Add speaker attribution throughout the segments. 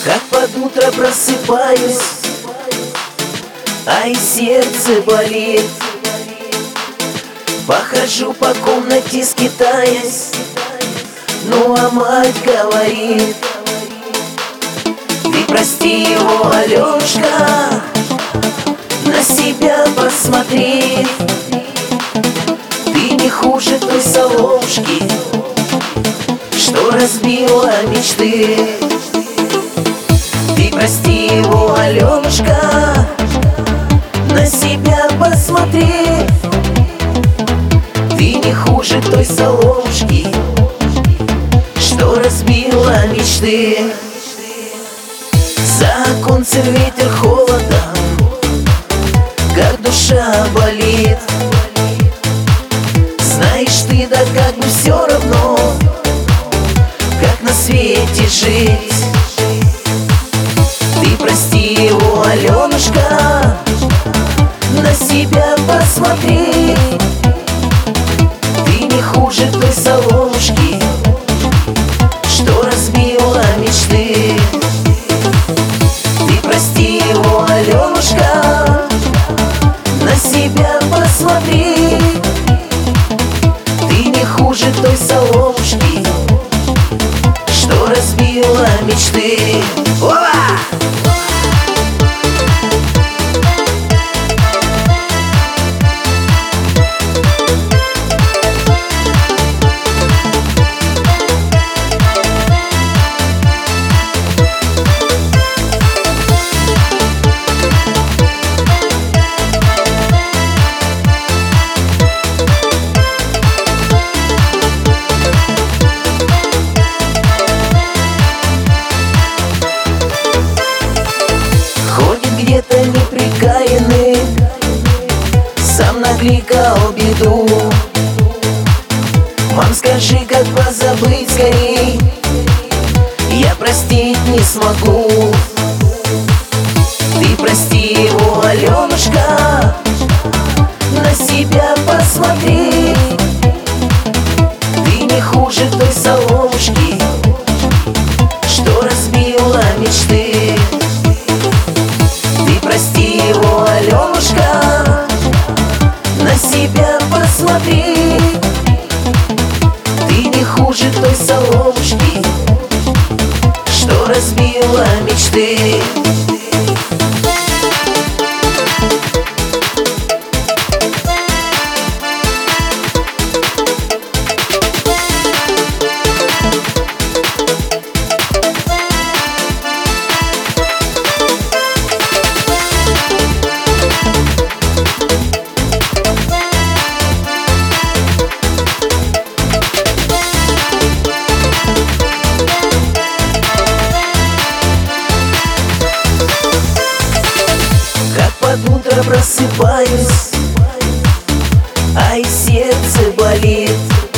Speaker 1: Как под утро просыпаюсь, а и сердце болит. Похожу по комнате, скитаясь, ну а мать говорит: ты прости его, Алёшка, на себя посмотри. Ты не хуже той соловушки, что разбила мечты. Ты прости его, Алёнушка, на себя посмотри. Ты не хуже той соловушки, что разбила мечты. За оконцем ветер холодом, как душа болит. Знаешь ты, да как бы все равно, как на свете жить. Ты прости его, Алёнушка, на себя посмотри. Ты не хуже той соловушки, что разбила мечты. Ты прости его, Алёнушка, на себя посмотри. Ты не хуже той соловушки, что разбила мечты. Ова! Где-то неприкаянный, сам накликал беду. Мам, скажи, как позабыть скорей, я простить не смогу. Ты прости его, Алёнушка, на себя посмотри. Ты не хуже той соловушки, что разбила мечты. Прости его, Алёнушка, на себя посмотри. Ты не хуже той соловушки, что разбила мечты. Под утро просыпаюсь, а и сердце болит.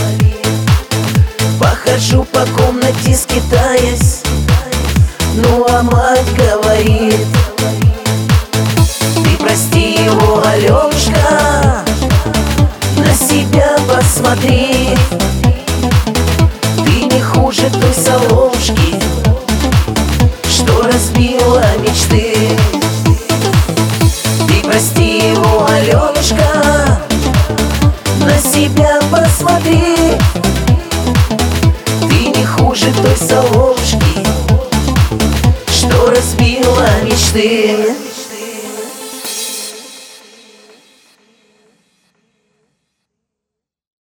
Speaker 1: Похожу по комнате, скитаясь, ну а мать говорит: ты прости его, Алёнушка, на себя посмотри. Ты не хуже той соловушки, что разбила мечты. Прости его, Алёнушка, на себя посмотри. Ты не хуже той соловушки, что разбила мечты.